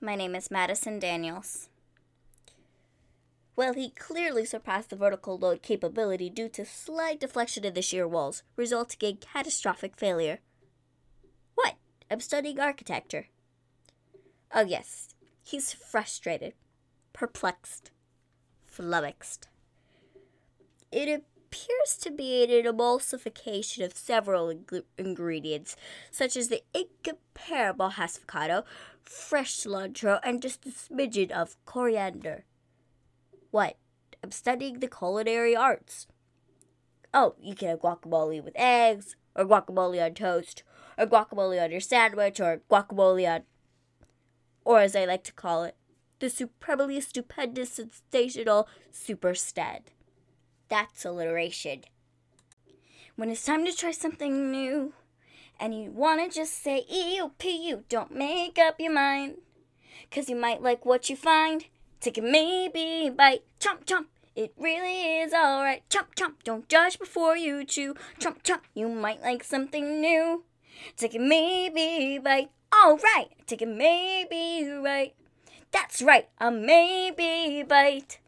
My name is Madison Daniels. Well, he clearly surpassed the vertical load capability due to slight deflection in the shear walls, resulting in catastrophic failure. What? I'm studying architecture. Oh yes, he's frustrated, perplexed, flummoxed. It appears to be an emulsification of several ingredients, such as the incomparable hasficado, fresh cilantro, and just a smidgen of coriander. What? I'm studying the culinary arts. Oh, you can have guacamole with eggs, or guacamole on toast, or guacamole on your sandwich, or guacamole on, or as I like to call it, the supremely stupendous, sensational supersted. That's alliteration. When it's time to try something new, and you want to just say EOPU, don't make up your mind, 'cause you might like what you find. Take a maybe bite, chomp chomp, it really is alright. Chomp chomp, don't judge before you chew. Chomp chomp, you might like something new. Take a maybe bite, alright. Take a maybe right. That's right, a maybe bite.